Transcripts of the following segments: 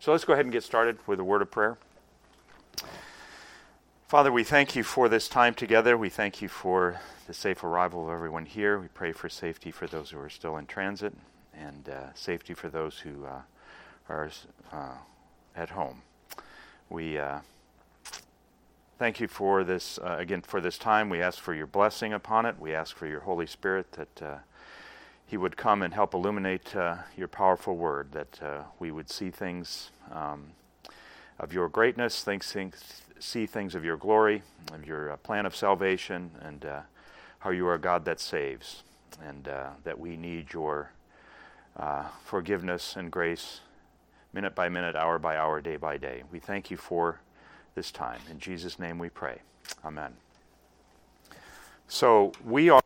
So let's go ahead and get started with a word of prayer. Father, we thank you for this time together. We thank you for the safe arrival of everyone here. We pray for safety for those who are still in transit and safety for those who are at home. We thank you for this, again, for this time. We ask for your blessing upon it. We ask for your Holy Spirit that He would come and help illuminate your powerful word, that we would see things of your greatness, see things of your glory, of your plan of salvation, and how you are a God that saves, and that we need your forgiveness and grace minute by minute, hour by hour, day by day. We thank you for this time. In Jesus' name we pray. Amen. So we are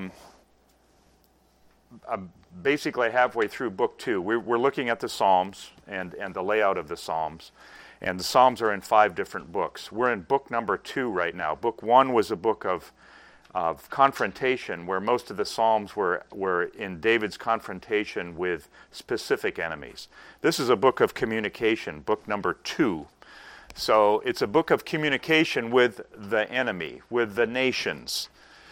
basically halfway through Book 2. We're looking at the Psalms and the layout of the Psalms. And the Psalms are in 5 different books. We're in book number 2 right now. Book 1 was a book of confrontation, where most of the Psalms were in David's confrontation with specific enemies. This is a book of communication, book number 2. So it's a book of communication with the enemy, with the nations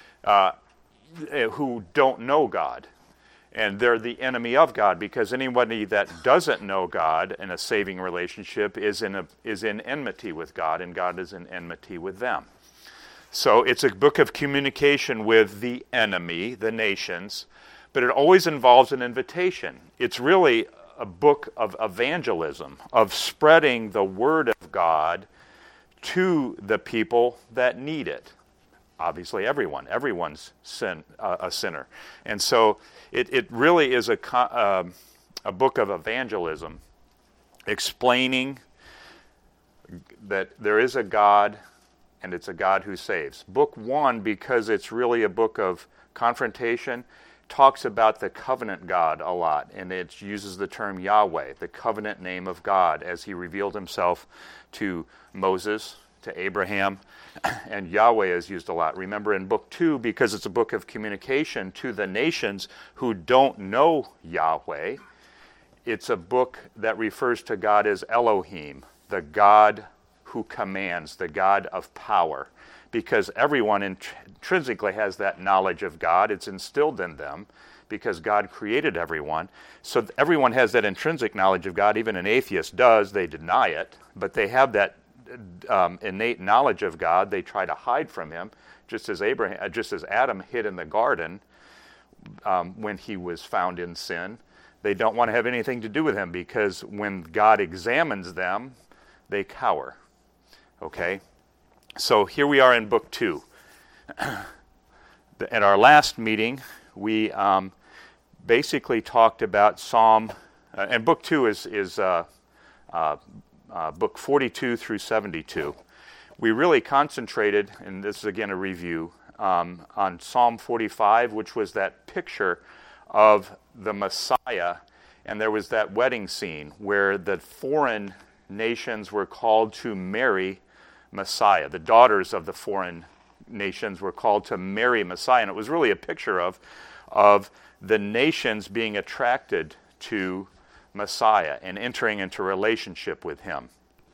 who don't know God. And they're the enemy of God, because anybody that doesn't know God in a saving relationship is in enmity with God, and God is in enmity with them. So it's a book of communication with the enemy, the nations, but it always involves an invitation. It's really a book of evangelism, of spreading the word of God to the people that need it. Obviously, everyone's a sinner. And so it really is a book of evangelism, explaining that there is a God, and it's a God who saves. Book 1, because it's really a book of confrontation, talks about the covenant God a lot, and it uses the term Yahweh, the covenant name of God, as he revealed himself to Moses, to Abraham, and Yahweh is used a lot. Remember, in Book 2, because it's a book of communication to the nations who don't know Yahweh, it's a book that refers to God as Elohim, the God who commands, the God of power, because everyone intrinsically has that knowledge of God. It's instilled in them because God created everyone. So everyone has that intrinsic knowledge of God. Even an atheist does. They deny it, but they have that innate knowledge of God. They try to hide from him, just as Adam hid in the garden when he was found in sin. They don't want to have anything to do with him, because when God examines them, they cower. Okay? So here we are in Book 2. At our last meeting, we basically talked about Psalm, and Book 2 is Book 42 through 72. We really concentrated, and this is again a review, on Psalm 45, which was that picture of the Messiah, and there was that wedding scene where the foreign nations were called to marry Messiah. The daughters of the foreign nations were called to marry Messiah, and it was really a picture of the nations being attracted to Messiah and entering into relationship with him.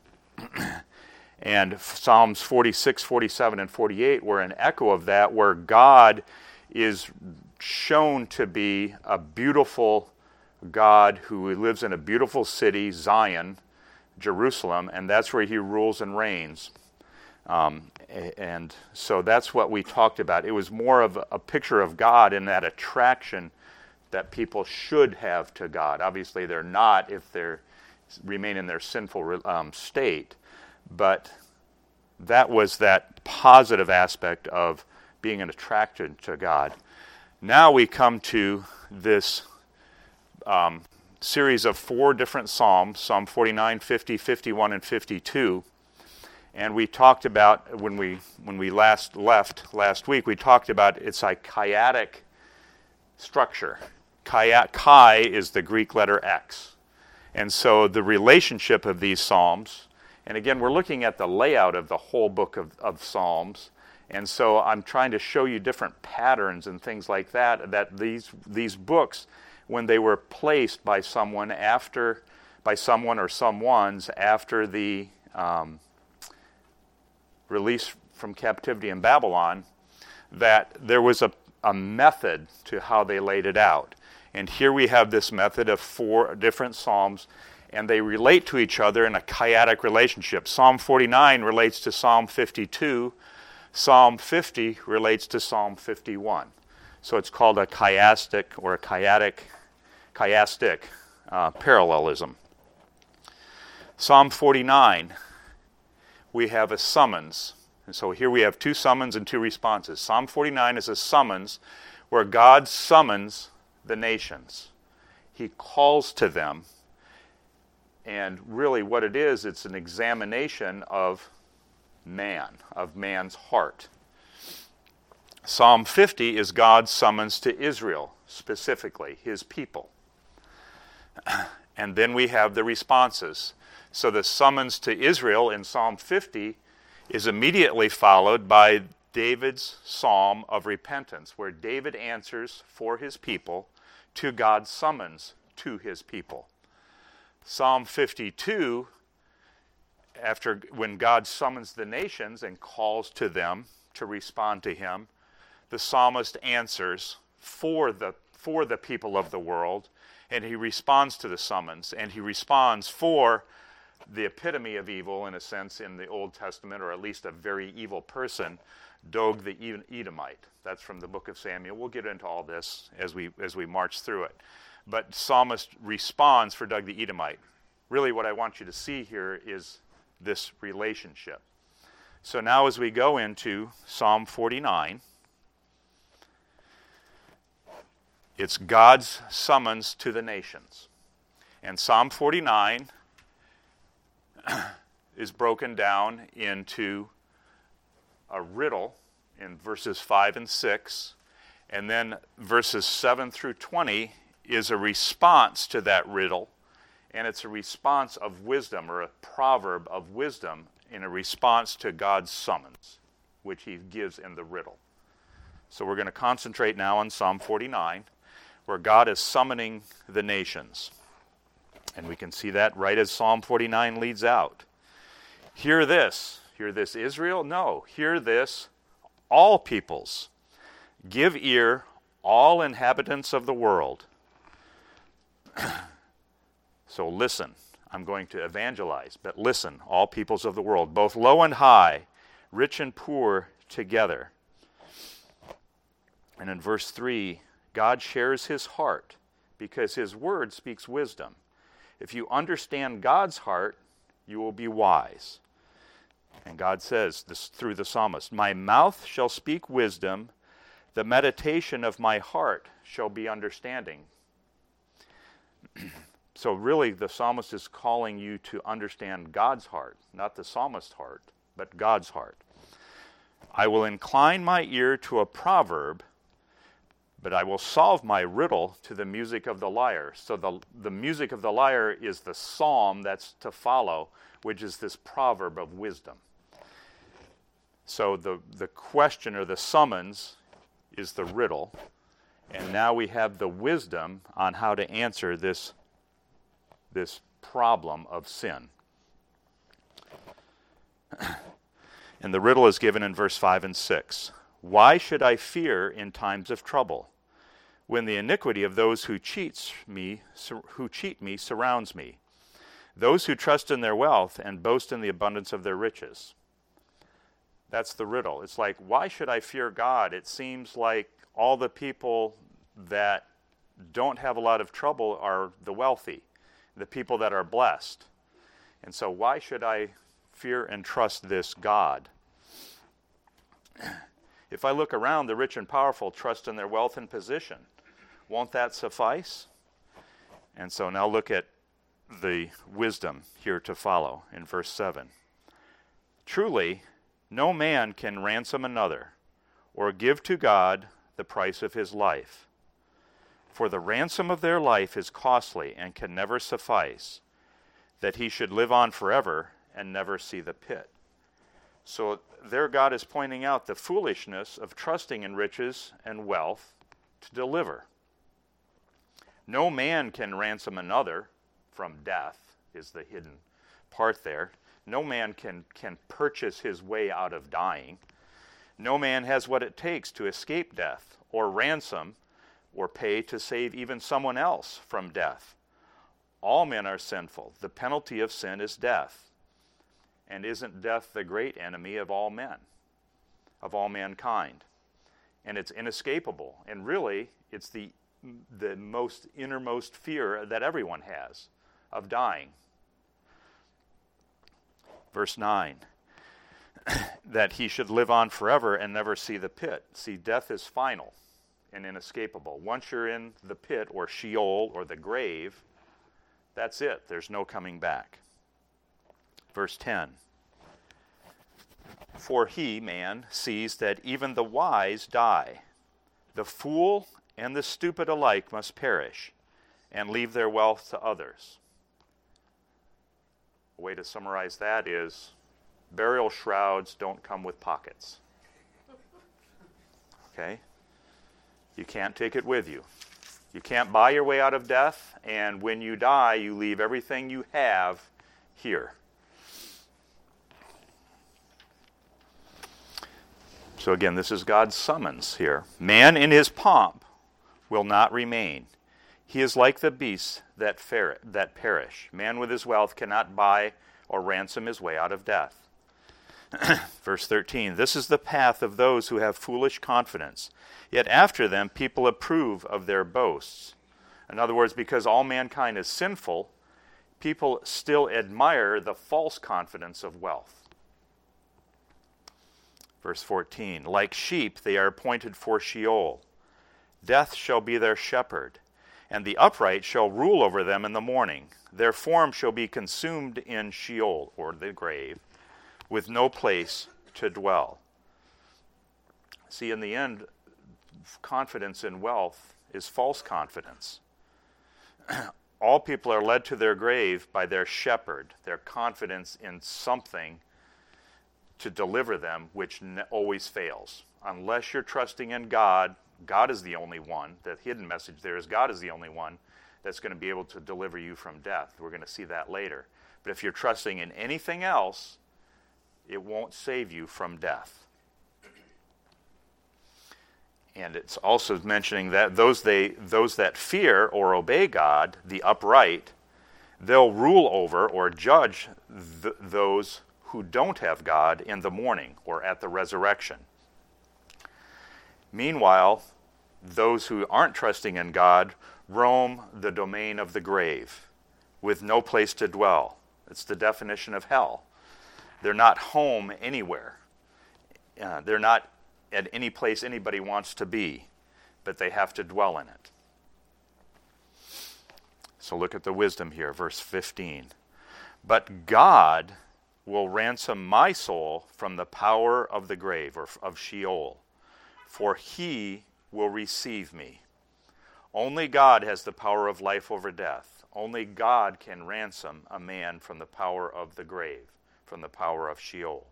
And Psalms 46, 47, and 48 were an echo of that, where God is shown to be a beautiful God who lives in a beautiful city, Zion, Jerusalem, and that's where he rules and reigns. And so that's what we talked about. It was more of a picture of God in that attraction that people should have to God. Obviously, they're not if they remain in their sinful state, but that was that positive aspect of being attracted to God. Now we come to this series of 4 different Psalms, Psalm 49, 50, 51, and 52. And we talked about, when we last left last week, we talked about it's a chiastic structure. Chi is the Greek letter X. And so the relationship of these Psalms, and again, we're looking at the layout of the whole book of Psalms, and so I'm trying to show you different patterns and things like that these books, when they were placed by someone after by someone or someones after the release from captivity in Babylon, that there was a method to how they laid it out. And here we have this method of 4 different psalms, and they relate to each other in a chiastic relationship. Psalm 49 relates to Psalm 52. Psalm 50 relates to Psalm 51. So it's called a chiastic or a chiastic parallelism. Psalm 49, we have a summons. And so here we have 2 summons and 2 responses. Psalm 49 is a summons where God summons the nations. He calls to them. And really what it is, it's an examination of man, of man's heart. Psalm 50 is God's summons to Israel, specifically, his people. And then we have the responses. So the summons to Israel in Psalm 50 is immediately followed by David's psalm of repentance, where David answers for his people to God's summons to his people. Psalm 52, when God summons the nations and calls to them to respond to him, the psalmist answers for the people of the world, and he responds to the summons, and he responds for the epitome of evil, in a sense, in the Old Testament, or at least a very evil person, Dog the Edomite. That's from the book of Samuel. We'll get into all this as we march through it. But psalmist responds for Dog the Edomite. Really what I want you to see here is this relationship. So now as we go into Psalm 49, it's God's summons to the nations. And Psalm 49 is broken down into a riddle in verses 5 and 6, and then verses 7 through 20 is a response to that riddle, and it's a response of wisdom, or a proverb of wisdom in a response to God's summons, which he gives in the riddle. So we're going to concentrate now on Psalm 49, where God is summoning the nations. And we can see that right as Psalm 49 leads out. Hear this, Israel? No, hear this, all peoples. Give ear, all inhabitants of the world. So listen, I'm going to evangelize, but listen, all peoples of the world, both low and high, rich and poor together. And in verse 3, God shares his heart because his word speaks wisdom. If you understand God's heart, you will be wise. And God says this through the psalmist, my mouth shall speak wisdom, the meditation of my heart shall be understanding. So really the psalmist is calling you to understand God's heart, not the psalmist's heart, but God's heart. I will incline my ear to a proverb, but I will solve my riddle to the music of the lyre. So the music of the lyre is the psalm that's to follow, which is this proverb of wisdom. So the question or the summons is the riddle, and now we have the wisdom on how to answer this problem of sin. And the riddle is given in verse 5 and 6. Why should I fear in times of trouble, when the iniquity of those who cheat me surrounds me, those who trust in their wealth and boast in the abundance of their riches? That's the riddle. It's like, why should I fear God? It seems like all the people that don't have a lot of trouble are the wealthy, the people that are blessed. And so why should I fear and trust this God? If I look around, the rich and powerful trust in their wealth and position. Won't that suffice? And so now look at the wisdom here to follow in verse 7. Truly, no man can ransom another or give to God the price of his life. For the ransom of their life is costly and can never suffice, that he should live on forever and never see the pit. So there God is pointing out the foolishness of trusting in riches and wealth to deliver. No man can ransom another from death, is the hidden part there. No man can purchase his way out of dying. No man has what it takes to escape death, or ransom, or pay to save even someone else from death. All men are sinful. The penalty of sin is death. And isn't death the great enemy of all men, of all mankind? And it's inescapable. And really, it's the most innermost fear that everyone has of dying. Verse 9, that he should live on forever and never see the pit. See, death is final and inescapable. Once you're in the pit or Sheol or the grave, that's it. There's no coming back. Verse 10, for he, man, sees that even the wise die. The fool and the stupid alike must perish and leave their wealth to others. A way to summarize that is burial shrouds don't come with pockets. Okay? You can't take it with you. You can't buy your way out of death, and when you die, you leave everything you have here. So again, this is God's summons here. Man in his pomp will not remain. He is like the beasts that perish. Man with his wealth cannot buy or ransom his way out of death. Verse 13, this is the path of those who have foolish confidence. Yet after them people approve of their boasts. In other words, because all mankind is sinful, people still admire the false confidence of wealth. Verse 14, like sheep they are appointed for Sheol. Death shall be their shepherd, and the upright shall rule over them in the morning. Their form shall be consumed in Sheol, or the grave, with no place to dwell. See, in the end, confidence in wealth is false confidence. All people are led to their grave by their shepherd, their confidence in something to deliver them, which always fails. Unless you're trusting in God, God is the only one. The hidden message there is God is the only one that's going to be able to deliver you from death. We're going to see that later. But if you're trusting in anything else, it won't save you from death. And it's also mentioning that those that fear or obey God, the upright, they'll rule over or judge those who don't have God in the morning or at the resurrection. Meanwhile, those who aren't trusting in God roam the domain of the grave with no place to dwell. It's the definition of hell. They're not home anywhere. They're not at any place anybody wants to be, but they have to dwell in it. So look at the wisdom here, verse 15. But God will ransom my soul from the power of the grave, or of Sheol, for he will receive me. Only God has the power of life over death. Only God can ransom a man from the power of the grave, from the power of Sheol.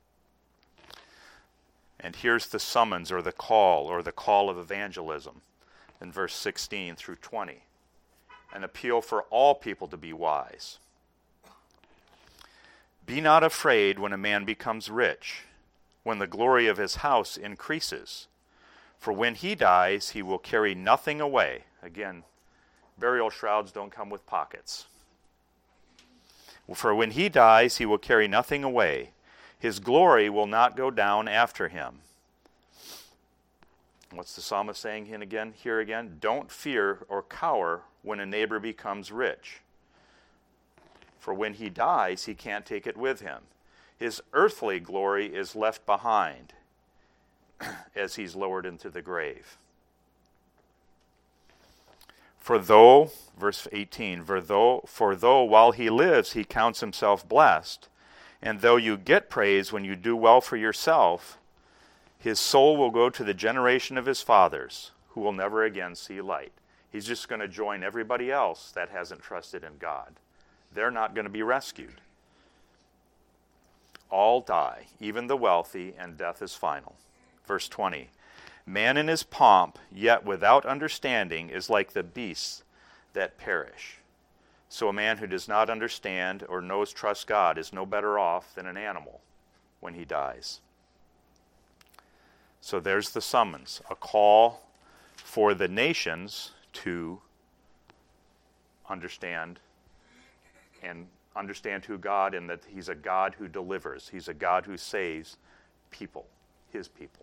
And here's the summons or the call of evangelism in verse 16 through 20. An appeal for all people to be wise. Be not afraid when a man becomes rich, when the glory of his house increases. For when he dies, he will carry nothing away. Again, burial shrouds don't come with pockets. For when he dies, he will carry nothing away. His glory will not go down after him. What's the psalmist saying here again? Don't fear or cower when a neighbor becomes rich. For when he dies, he can't take it with him. His earthly glory is left behind as he's lowered into the grave. For though, verse 18, for though while he lives he counts himself blessed, and though you get praise when you do well for yourself, his soul will go to the generation of his fathers, who will never again see light. He's just going to join everybody else that hasn't trusted in God. They're not going to be rescued. All die, even the wealthy, and death is final. Verse 20, man in his pomp, yet without understanding, is like the beasts that perish. So a man who does not understand or trust God is no better off than an animal when he dies. So there's the summons, a call for the nations to understand who God, and that he's a God who delivers. He's a God who saves people, his people.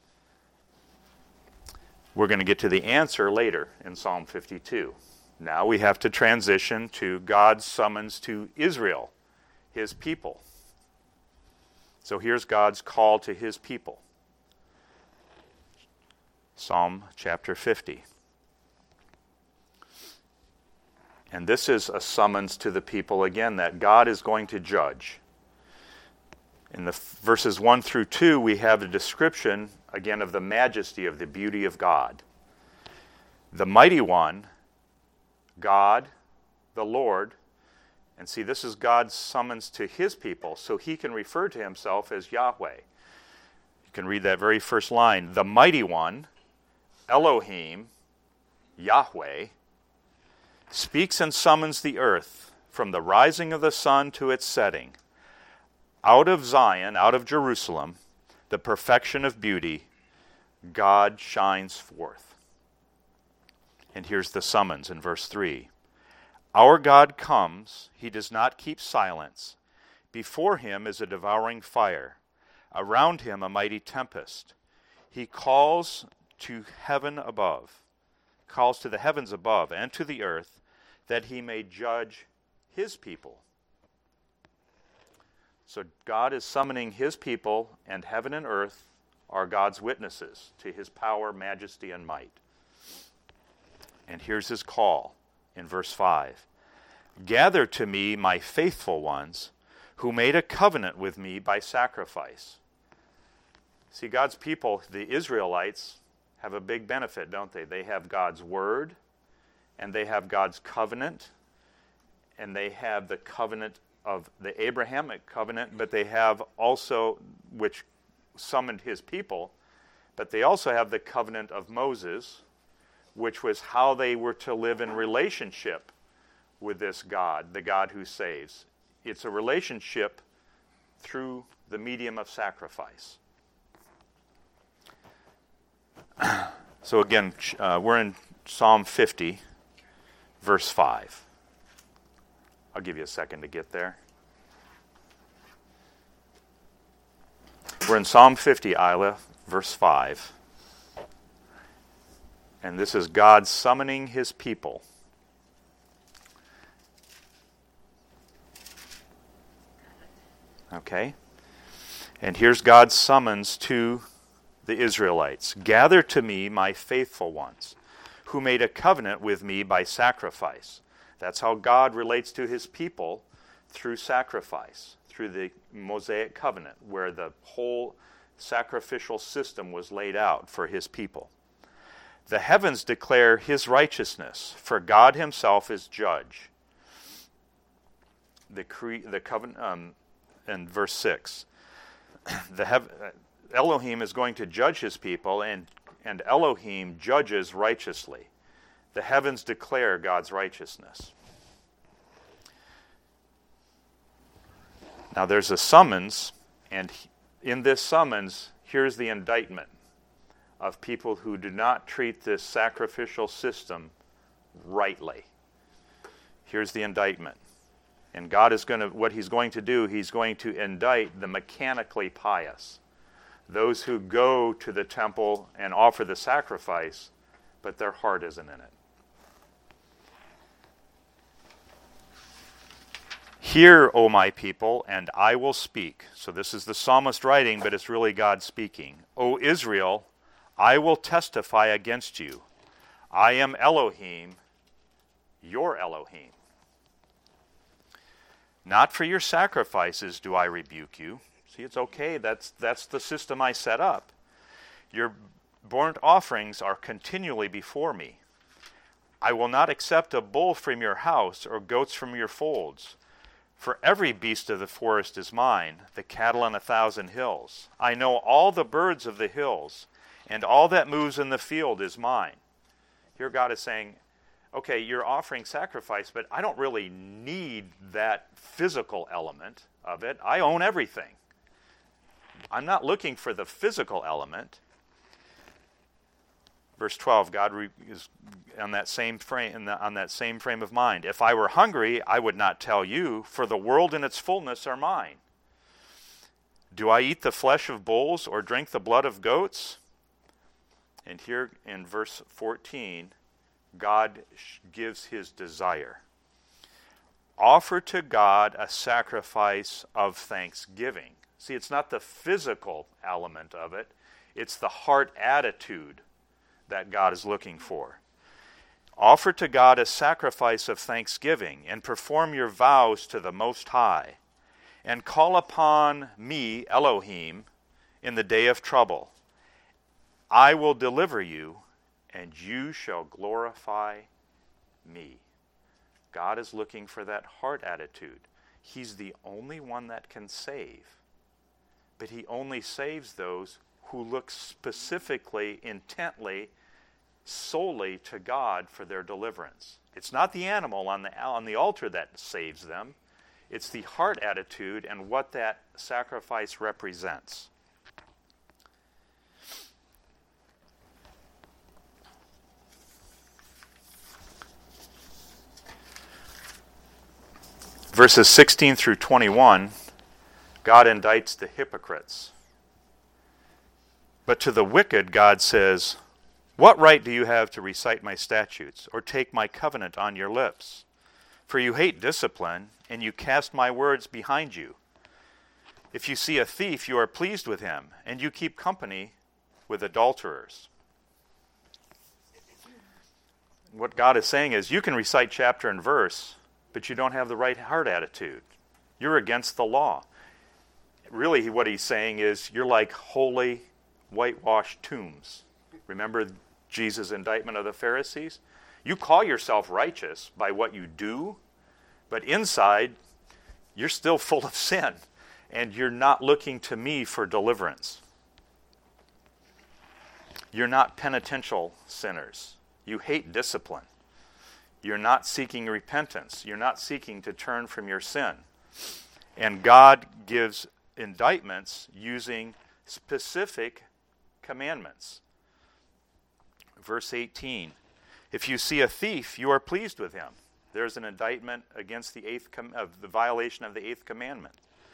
We're going to get to the answer later in Psalm 52. Now we have to transition to God's summons to Israel, his people. So here's God's call to his people. Psalm chapter 50. And this is a summons to the people again that God is going to judge. In the verses 1 through 2, we have a description again of the majesty, of the beauty of God. The mighty one, God, the Lord, and see, this is God's summons to his people, so he can refer to himself as Yahweh. You can read that very first line. The mighty one, Elohim, Yahweh, speaks and summons the earth from the rising of the sun to its setting. Out of Zion, out of Jerusalem, the perfection of beauty, God shines forth. And here's the summons in verse 3. Our God comes, he does not keep silence. Before him is a devouring fire. Around him a mighty tempest. He calls to heaven above, calls to the heavens above and to the earth, that he may judge his people. So God is summoning his people, and heaven and earth are God's witnesses to his power, majesty, and might. And here's his call in verse 5. Gather to me my faithful ones, who made a covenant with me by sacrifice. See, God's people, the Israelites, have a big benefit, don't they? They have God's word, and they have God's covenant, and they have the covenant of the Abrahamic covenant, but they have also, which summoned his people, but they also have the covenant of Moses, which was how they were to live in relationship with this God, the God who saves. It's a relationship through the medium of sacrifice. So again, we're in Psalm 50, verse 5. I'll give you a second to get there. We're in Psalm 50, Isla, verse 5. And this is God summoning his people. Okay? And here's God's summons to the Israelites. Gather to me my faithful ones, who made a covenant with me by sacrifice. That's how God relates to his people, through sacrifice, through the Mosaic covenant, where the whole sacrificial system was laid out for his people. The heavens declare his righteousness, for God himself is judge. The covenant, in verse 6, Elohim is going to judge his people, and Elohim judges righteously. The heavens declare God's righteousness. Now there's a summons, and in this summons, here's the indictment of people who do not treat this sacrificial system rightly. Here's the indictment. And God is what he's going to do, he's going to indict the mechanically pious. Those who go to the temple and offer the sacrifice, but their heart isn't in it. Hear, O my people, and I will speak. So this is the psalmist writing, but it's really God speaking. O Israel, I will testify against you. I am Elohim, your Elohim. Not for your sacrifices do I rebuke you. See, it's okay. That's the system I set up. Your burnt offerings are continually before me. I will not accept a bull from your house or goats from your folds. For every beast of the forest is mine, the cattle on 1,000 hills. I know all the birds of the hills, and all that moves in the field is mine. Here God is saying, okay, you're offering sacrifice, but I don't really need that physical element of it. I own everything. I'm not looking for the physical element. Verse 12, God is on that same frame of mind. If I were hungry, I would not tell you, for the world and its fullness are mine. Do I eat the flesh of bulls or drink the blood of goats? And here in verse 14, God gives his desire. Offer to God a sacrifice of thanksgiving. See, it's not the physical element of it. It's the heart attitude that God is looking for. Offer to God a sacrifice of thanksgiving and perform your vows to the Most High. And call upon me, Elohim, in the day of trouble. I will deliver you, and you shall glorify me. God is looking for that heart attitude. He's the only one that can save. But he only saves those who look specifically, intently, solely to God for their deliverance. It's not the animal on the altar that saves them. It's the heart attitude and what that sacrifice represents. Verses 16 through 21, God indicts the hypocrites. But to the wicked, God says, "What right do you have to recite my statutes or take my covenant on your lips? For you hate discipline, and you cast my words behind you. If you see a thief, you are pleased with him, and you keep company with adulterers." What God is saying is, you can recite chapter and verse, but you don't have the right heart attitude. You're against the law. Really, what he's saying is, you're like holy, whitewashed tombs. Remember Jesus' indictment of the Pharisees? You call yourself righteous by what you do, but inside, you're still full of sin, and you're not looking to me for deliverance. You're not penitential sinners. You hate discipline. You're not seeking repentance. You're not seeking to turn from your sin. And God gives indictments using specific commandments. Verse 18, if you see a thief, you are pleased with him. There's an indictment against the violation of the eighth commandment.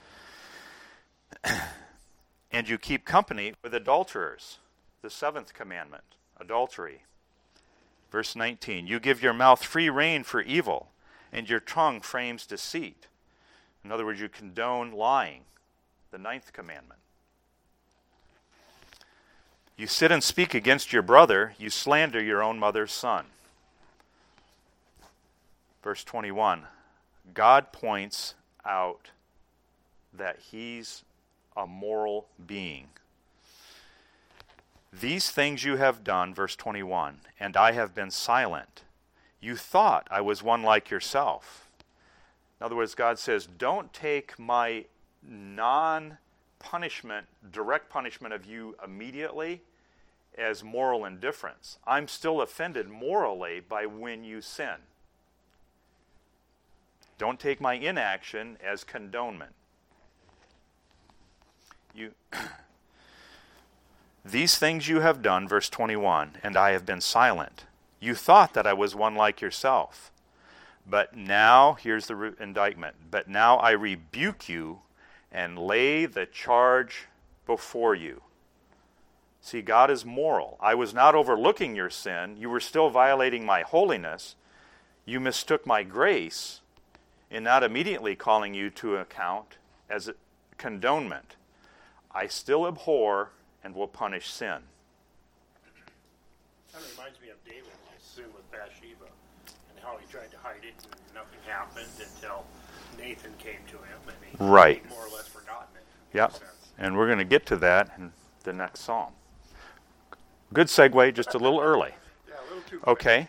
And you keep company with adulterers. The seventh commandment, adultery. Verse 19, you give your mouth free rein for evil, and your tongue frames deceit. In other words, you condone lying. The ninth commandment. You sit and speak against your brother, you slander your own mother's son. Verse 21, God points out that he's a moral being. These things you have done, verse 21, and I have been silent. You thought I was one like yourself. In other words, God says, don't take my non-punishment, direct punishment of you immediately as moral indifference. I'm still offended morally by when you sin. Don't take my inaction as condonement. These things you have done, verse 21, and I have been silent. You thought that I was one like yourself. But now, here's the indictment, but now I rebuke you and lay the charge before you. See, God is moral. I was not overlooking your sin. You were still violating my holiness. You mistook my grace in not immediately calling you to account as a condonement. I still abhor and will punish sin. That reminds me of David's sin with Bathsheba and how he tried to hide it and nothing happened until Nathan came to him and he right. more or less forgotten it. Yep. And we're going to get to that in the next psalm. Good segue, just a little early. Yeah, a little too quick. Okay.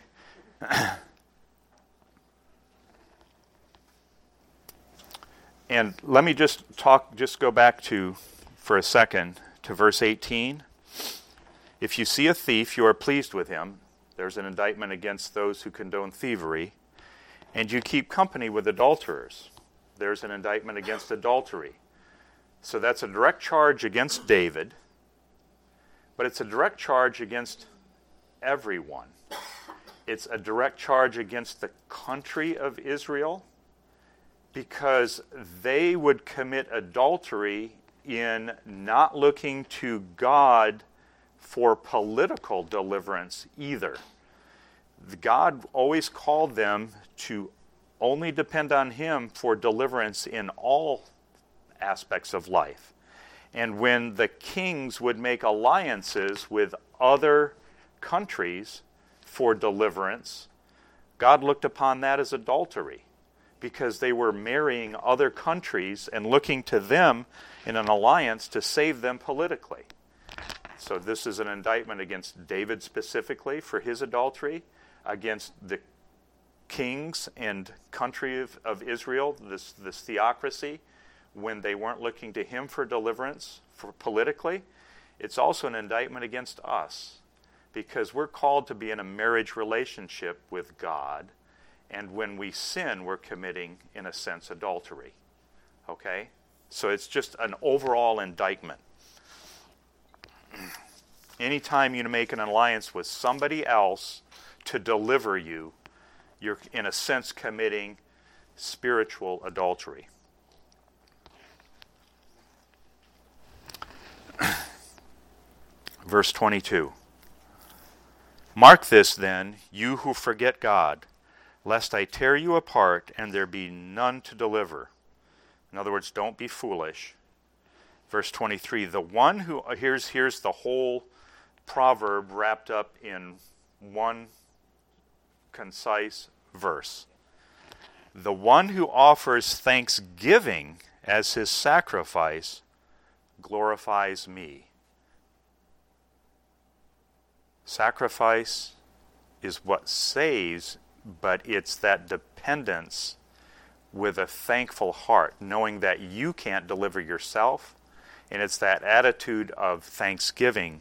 And let me just go back for a second, to verse 18. If you see a thief, you are pleased with him, There's an indictment against those who condone thievery. And you keep company with adulterers. There's an indictment against adultery. So that's a direct charge against David, but it's a direct charge against everyone. It's a direct charge against the country of Israel because they would commit adultery in not looking to God for political deliverance either. God always called them to only depend on Him for deliverance in all aspects of life. And when the kings would make alliances with other countries for deliverance, God looked upon that as adultery because they were marrying other countries and looking to them in an alliance to save them politically. So this is an indictment against David specifically for his adultery, against the kings and country of Israel, this theocracy, when they weren't looking to him for deliverance politically. It's also an indictment against us because we're called to be in a marriage relationship with God, and when we sin, we're committing, in a sense, adultery. Okay? So it's just an overall indictment. Anytime you make an alliance with somebody else to deliver you, you're, in a sense, committing spiritual adultery. Verse 22. Mark this then, you who forget God, lest I tear you apart and there be none to deliver. In other words, don't be foolish. Verse 23, the one who, here's the whole proverb wrapped up in one concise verse. The one who offers thanksgiving as his sacrifice glorifies me. Sacrifice is what saves, but it's that dependence with a thankful heart, knowing that you can't deliver yourself, and it's that attitude of thanksgiving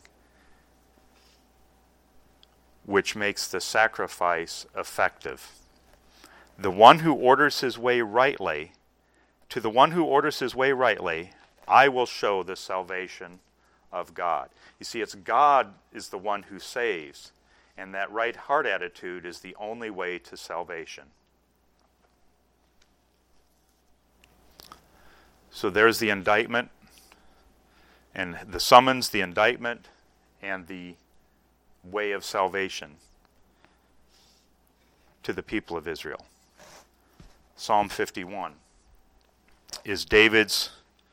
which makes the sacrifice effective. The one who orders his way rightly, to the one who orders his way rightly, I will show the salvation of God. You see, it's God is the one who saves, and that right heart attitude is the only way to salvation. So there's the indictment, and the summons, the indictment, and the way of salvation to the people of Israel. Psalm 51 is David's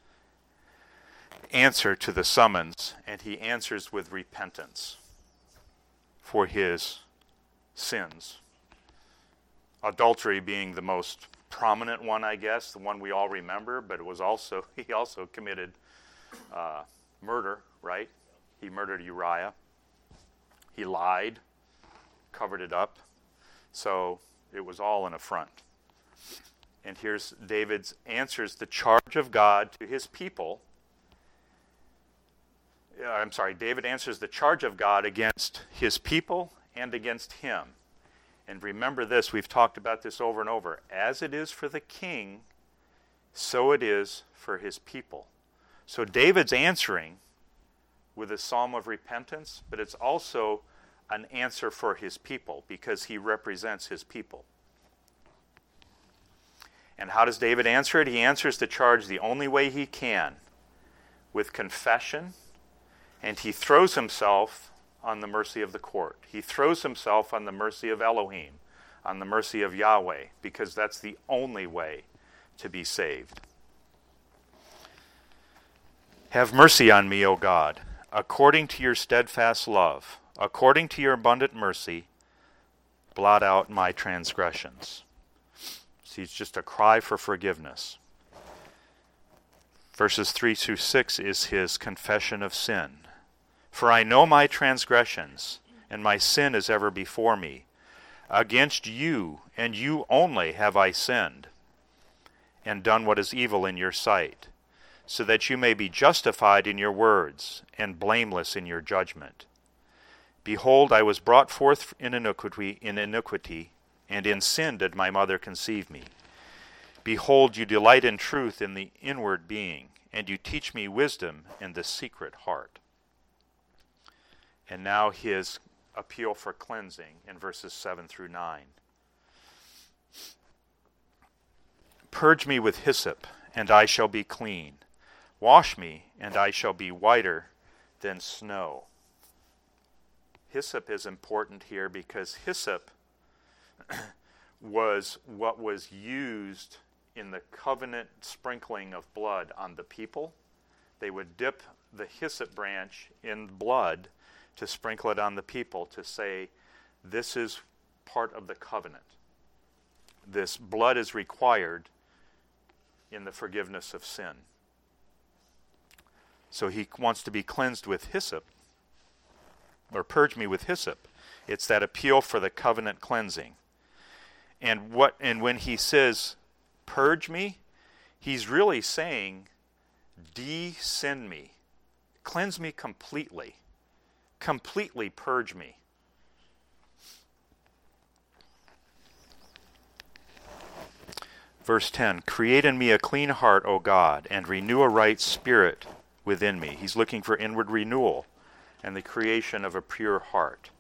answer to the summons, and he answers with repentance for his sins. Adultery being the most prominent one, I guess, the one we all remember, but he also committed murder, right? He murdered Uriah. He lied, covered it up. So it was all an affront. And here's David's answers the charge of God to his people. David answers the charge of God against his people and against him. And remember this, we've talked about this over and over. As it is for the king, so it is for his people. So David's answering with a psalm of repentance, but it's also an answer for his people because he represents his people. And how does David answer it? He answers the charge the only way he can, with confession, and he throws himself on the mercy of the court. He throws himself on the mercy of Elohim, on the mercy of Yahweh, because that's the only way to be saved. Have mercy on me, O God, according to your steadfast love, according to your abundant mercy, blot out my transgressions. See, it's just a cry for forgiveness. Verses 3 through 6 is his confession of sin. For I know my transgressions, and my sin is ever before me. Against you, and you only, have I sinned, and done what is evil in your sight, so that you may be justified in your words, and blameless in your judgment. Behold, I was brought forth in iniquity, and in sin did my mother conceive me. Behold, you delight in truth in the inward being, and you teach me wisdom in the secret heart. And now his appeal for cleansing in verses 7 through 9. Purge me with hyssop, and I shall be clean. Wash me, and I shall be whiter than snow. Hyssop is important here because hyssop was what was used in the covenant sprinkling of blood on the people. They would dip the hyssop branch in blood to sprinkle it on the people to say, this is part of the covenant. This blood is required in the forgiveness of sin. So he wants to be cleansed with hyssop, or purge me with hyssop. It's that appeal for the covenant cleansing. And when he says, purge me, he's really saying, de-sin me. Cleanse me completely. Completely purge me. Verse 10, create in me a clean heart, O God, and renew a right spirit within me. He's looking for inward renewal and the creation of a pure heart.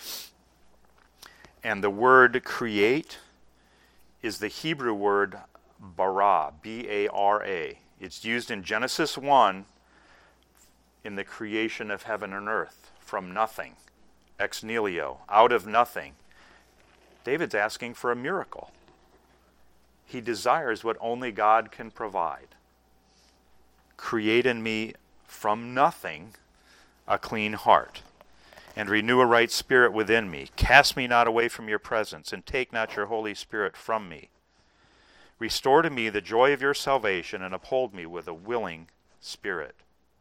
And the word create is the Hebrew word bara, B-A-R-A. It's used in Genesis 1 in the creation of heaven and earth from nothing, ex nihilo, out of nothing. David's asking for a miracle. He desires what only God can provide. Create in me from nothing a clean heart, and renew a right spirit within me. Cast me not away from your presence, and take not your Holy Spirit from me. Restore to me the joy of your salvation, and uphold me with a willing spirit.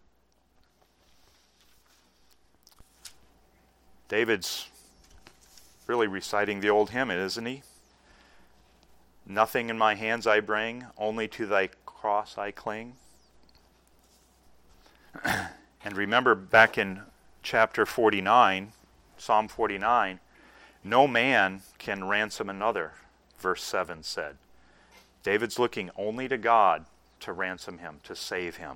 David's really reciting the old hymn, isn't he? Nothing in my hands I bring, only to thy cross I cling. And remember back in chapter 49, Psalm 49, no man can ransom another, verse 7 said. David's looking only to God to ransom him, to save him.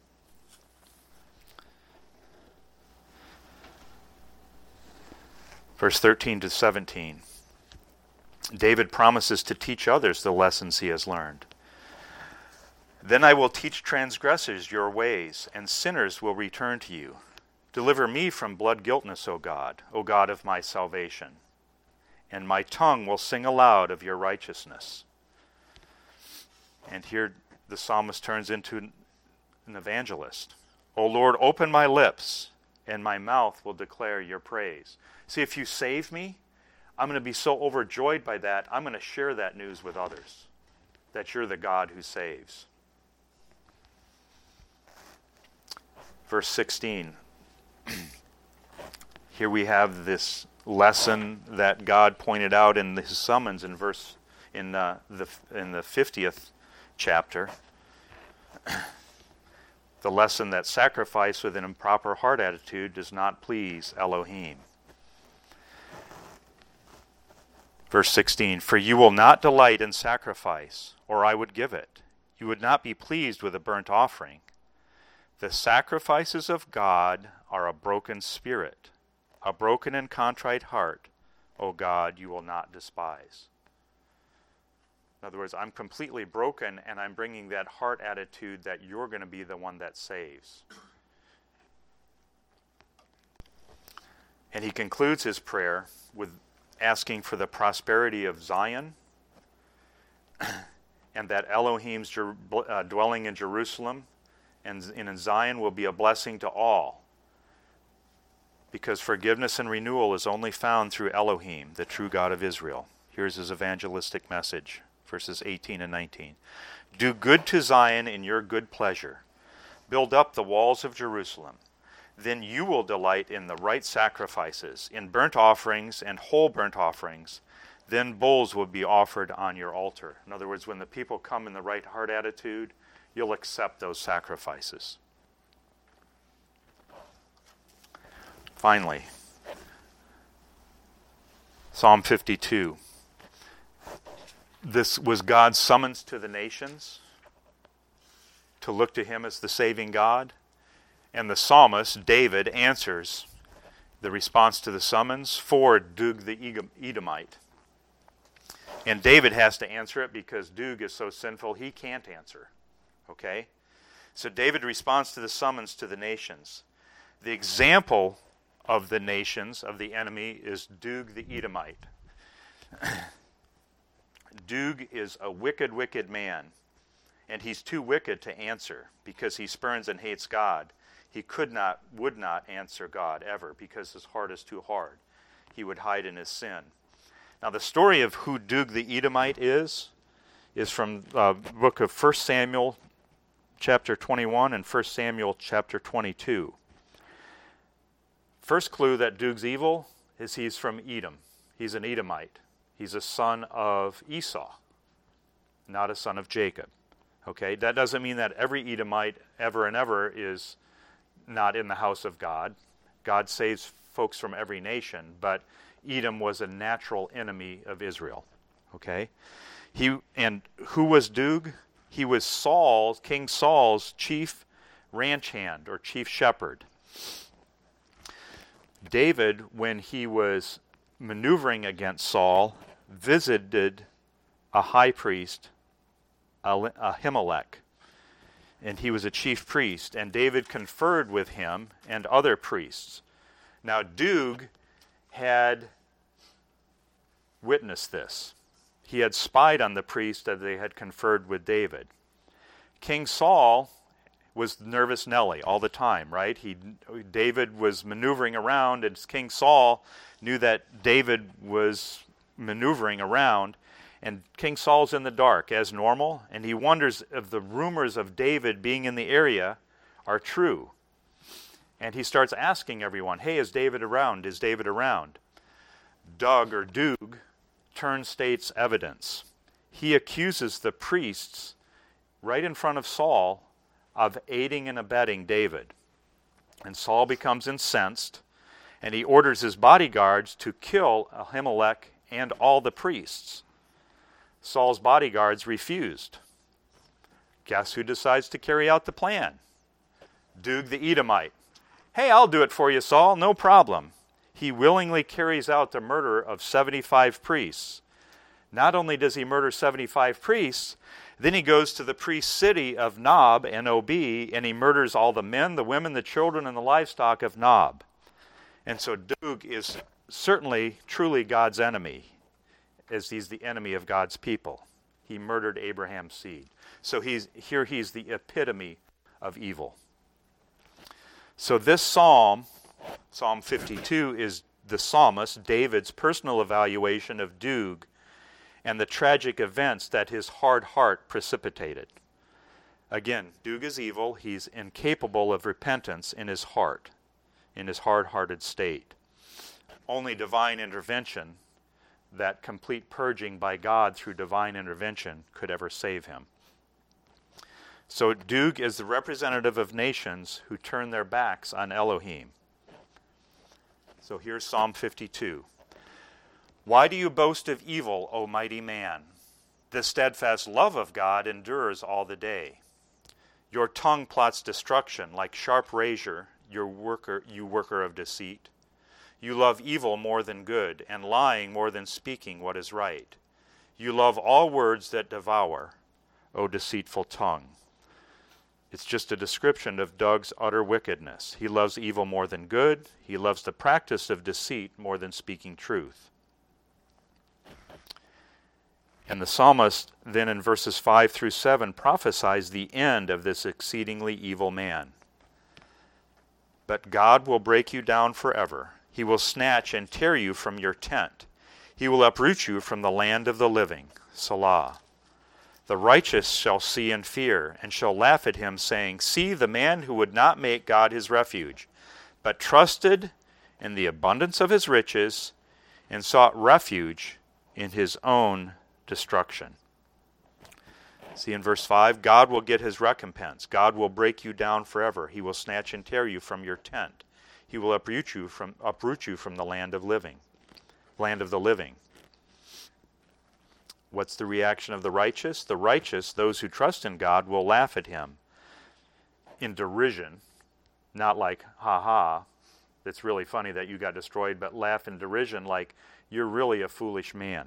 Verse 13 to 17. David promises to teach others the lessons he has learned. Then I will teach transgressors your ways, and sinners will return to you. Deliver me from blood guiltness, O God of my salvation. And my tongue will sing aloud of your righteousness. And here the psalmist turns into an evangelist. O Lord, open my lips, and my mouth will declare your praise. See, if you save me, I'm going to be so overjoyed by that, I'm going to share that news with others, that you're the God who saves. Verse 16. Here we have this lesson that God pointed out in his summons in the 50th chapter. The lesson that sacrifice with an improper heart attitude does not please Elohim. Verse 16, for you will not delight in sacrifice, or I would give it. You would not be pleased with a burnt offering. The sacrifices of God are a broken spirit, a broken and contrite heart, O God, you will not despise. In other words, I'm completely broken, and I'm bringing that heart attitude that you're going to be the one that saves. And he concludes his prayer with asking for the prosperity of Zion, and that Elohim's dwelling in Jerusalem and in Zion will be a blessing to all, because forgiveness and renewal is only found through Elohim, the true God of Israel. Here's his evangelistic message, verses 18 and 19. Do good to Zion in your good pleasure. Build up the walls of Jerusalem. Then you will delight in the right sacrifices, in burnt offerings and whole burnt offerings. Then bulls will be offered on your altar. In other words, when the people come in the right heart attitude, you'll accept those sacrifices. Finally, Psalm 52. This was God's summons to the nations to look to him as the saving God. And the psalmist, David, answers the response to the summons for Doeg the Edomite. And David has to answer it because Doeg is so sinful he can't answer. Okay? So David responds to the summons to the nations. The example of the nations, of the enemy, is Doeg the Edomite. Doeg is a wicked, wicked man. And he's too wicked to answer because he spurns and hates God. He would not answer God ever because his heart is too hard. He would hide in his sin. Now the story of who Doeg the Edomite is from the book of 1 Samuel chapter 21 and 1 Samuel chapter 22. First clue that Doeg's evil is he's from Edom. He's an Edomite. He's a son of Esau, not a son of Jacob. Okay, that doesn't mean that every Edomite ever and ever is not in the house of God. God saves folks from every nation, but Edom was a natural enemy of Israel. Okay, and who was Doeg? He was King Saul's chief ranch hand or chief shepherd. David, when he was maneuvering against Saul, visited a high priest, Ahimelech, and he was a chief priest, and David conferred with him and other priests. Now Doeg had witnessed this. He had spied on the priest that they had conferred with David. King Saul was nervous Nelly all the time, right? David was maneuvering around, and King Saul knew that David was maneuvering around, and King Saul's in the dark as normal, and he wonders if the rumors of David being in the area are true. And he starts asking everyone, hey, is David around? Is David around? Doeg turns state's evidence. He accuses the priests right in front of Saul of aiding and abetting David. And Saul becomes incensed, and he orders his bodyguards to kill Ahimelech and all the priests. Saul's bodyguards refused. Guess who decides to carry out the plan? Doeg the Edomite. Hey, I'll do it for you, Saul, no problem. He willingly carries out the murder of 75 priests. Not only does he murder 75 priests, then he goes to the priest city of Nob, N-O-B, and he murders all the men, the women, the children, and the livestock of Nob. And so Doeg is certainly, truly God's enemy, as he's the enemy of God's people. He murdered Abraham's seed. So he's the epitome of evil. So this psalm, Psalm 52, is the psalmist, David's personal evaluation of Doeg and the tragic events that his hard heart precipitated. Again, Doeg is evil. He's incapable of repentance in his heart, in his hard-hearted state. Only divine intervention, that complete purging by God through divine intervention, could ever save him. So Doeg is the representative of nations who turn their backs on Elohim. So here's Psalm 52. Why do you boast of evil, O mighty man? The steadfast love of God endures all the day. Your tongue plots destruction like sharp razor, you worker of deceit. You love evil more than good, and lying more than speaking what is right. You love all words that devour, O deceitful tongue. It's just a description of Doeg's utter wickedness. He loves evil more than good. He loves the practice of deceit more than speaking truth. And the psalmist then in verses 5 through 7 prophesies the end of this exceedingly evil man. But God will break you down forever. He will snatch and tear you from your tent. He will uproot you from the land of the living. Selah. The righteous shall see and fear, and shall laugh at him, saying, see the man who would not make God his refuge, but trusted in the abundance of his riches, and sought refuge in his own destruction. See in verse 5, God will get his recompense. God will break you down forever. He will snatch and tear you from your tent. He will uproot you from the land of living. land of the living. What's the reaction of the righteous? The righteous, those who trust in God, will laugh at him in derision, not like, ha ha, it's really funny that you got destroyed, but laugh in derision like, you're really a foolish man.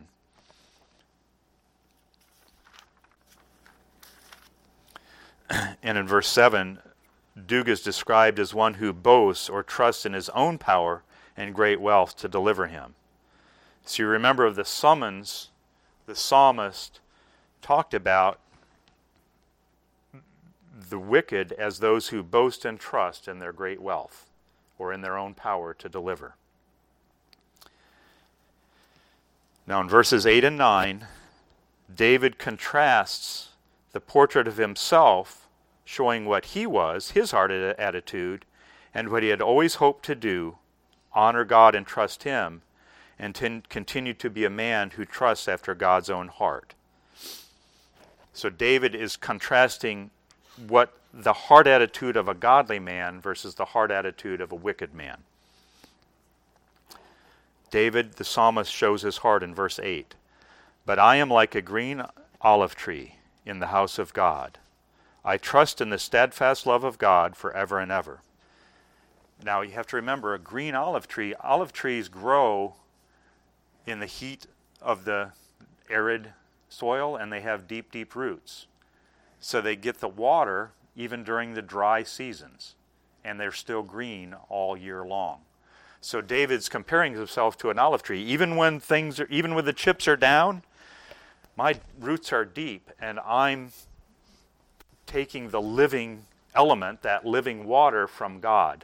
And in verse 7, Dug is described as one who boasts or trusts in his own power and great wealth to deliver him. So you remember of the summons, the psalmist talked about the wicked as those who boast and trust in their great wealth or in their own power to deliver. Now in verses 8 and 9, David contrasts the portrait of himself, showing what he was, his heart attitude, and what he had always hoped to do, honor God and trust him, and continue to be a man who trusts after God's own heart. So David is contrasting what the heart attitude of a godly man versus the heart attitude of a wicked man. David, the psalmist, shows his heart in verse 8. But I am like a green olive tree in the house of God. I trust in the steadfast love of God forever and ever. Now you have to remember, a green olive trees grow in the heat of the arid soil, and they have deep, deep roots. So they get the water even during the dry seasons, and they're still green all year long. So David's comparing himself to an olive tree. Even when the chips are down, my roots are deep, and I'm taking the living element, that living water from God.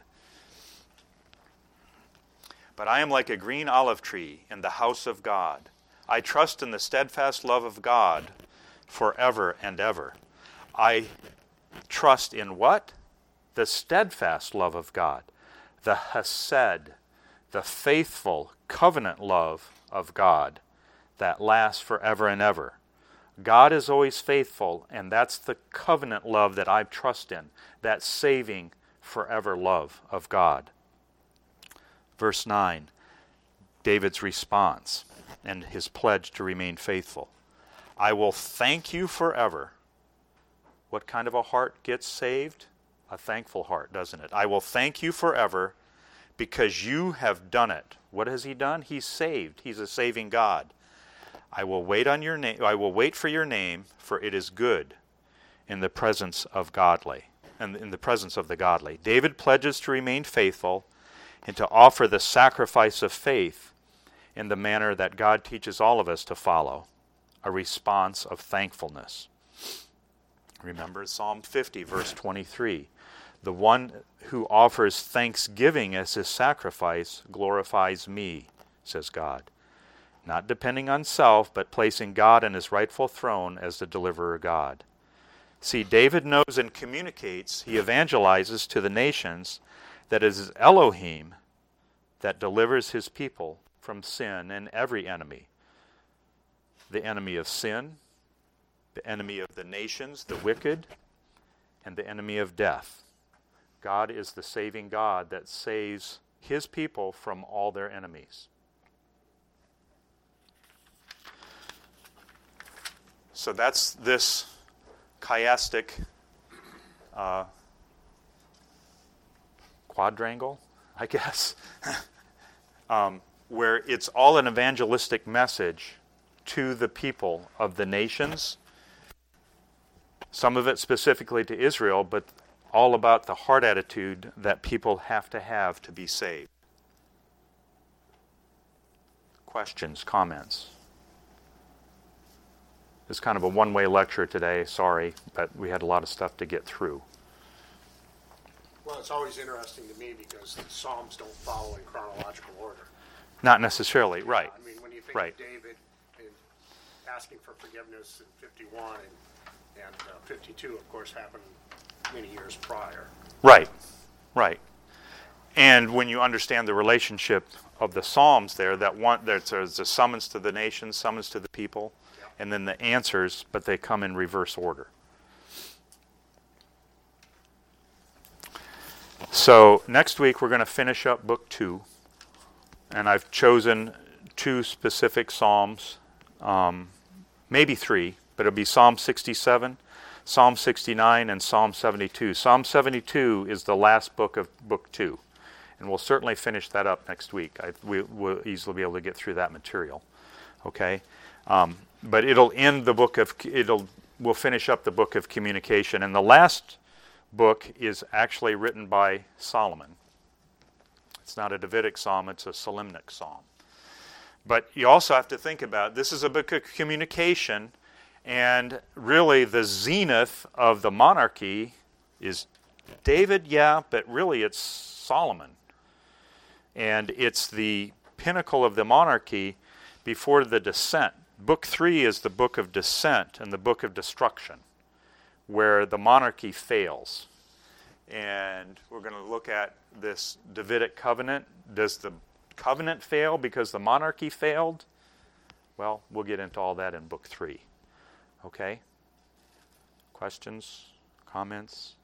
But I am like a green olive tree in the house of God. I trust in the steadfast love of God forever and ever. I trust in what? The steadfast love of God. The hesed, the faithful covenant love of God that lasts forever and ever. God is always faithful, and that's the covenant love that I trust in, that saving forever love of God. Verse 9, David's response and his pledge to remain faithful. I will thank you forever. What kind of a heart gets saved? A thankful heart, doesn't it? I will thank you forever because you have done it. What has he done? He's saved. He's a saving God. I will wait on your name. I will wait for your name, for it is good in the presence of godly, and in the presence of the godly. David pledges to remain faithful and to offer the sacrifice of faith in the manner that God teaches all of us to follow, a response of thankfulness. Remember Psalm 50, verse 23. The one who offers thanksgiving as his sacrifice glorifies me, says God. Not depending on self, but placing God in his rightful throne as the deliverer God. See, David knows and communicates, he evangelizes to the nations that it is Elohim that delivers his people from sin and every enemy. The enemy of sin, the enemy of the nations, the wicked, and the enemy of death. God is the saving God that saves his people from all their enemies. So that's this chiastic quadrangle, I guess, where it's all an evangelistic message to the people of the nations, some of it specifically to Israel, but all about the heart attitude that people have to be saved. Questions, comments? It's kind of a one-way lecture today, sorry, but we had a lot of stuff to get through. Well, it's always interesting to me because the Psalms don't follow in chronological order. Not necessarily, right. I mean, when you think right. of David and asking for forgiveness in 51 and 52, of course, happened many years prior. Right, right. And when you understand the relationship of the Psalms there's a summons to the nations, summons to the people, and then the answers, but they come in reverse order. So next week we're going to finish up Book 2, and I've chosen 2 specific Psalms, maybe 3, but it'll be Psalm 67, Psalm 69, and Psalm 72. Psalm 72 is the last book of Book 2, and we'll certainly finish that up next week. We'll easily be able to get through that material, okay? But it'll end the book of, we'll finish up the book of communication, and the last book is actually written by Solomon. It's not a Davidic psalm, it's a Solomonic psalm. But you also have to think about, this is a book of communication, and really the zenith of the monarchy is David, yeah, but really it's Solomon. And it's the pinnacle of the monarchy before the descent. Book 3 is the book of descent and the book of destruction, where the monarchy fails. And we're going to look at this Davidic covenant. Does the covenant fail because the monarchy failed? Well, we'll get into all that in Book 3. Okay? Questions? Comments?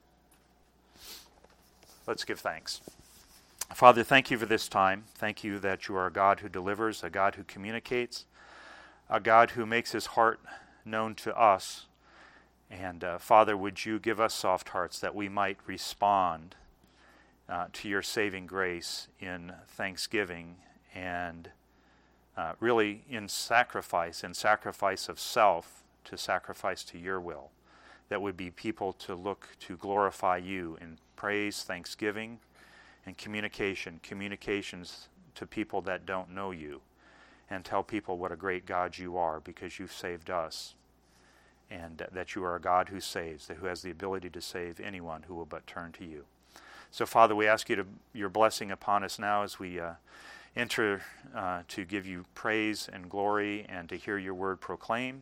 Let's give thanks. Father, thank you for this time. Thank you that you are a God who delivers, a God who communicates, a God who makes his heart known to us. And Father, would you give us soft hearts that we might respond to your saving grace in thanksgiving and really in sacrifice of self to sacrifice to your will. That would be people to look to glorify you in praise, thanksgiving, and communications to people that don't know you, and tell people what a great God you are because you've saved us. And that you are a God who saves, who has the ability to save anyone who will but turn to you. So, Father, we ask you your blessing upon us now as we enter to give you praise and glory and to hear your word proclaimed.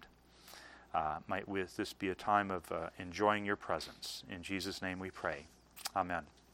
Might this be a time of enjoying your presence. In Jesus' name we pray. Amen.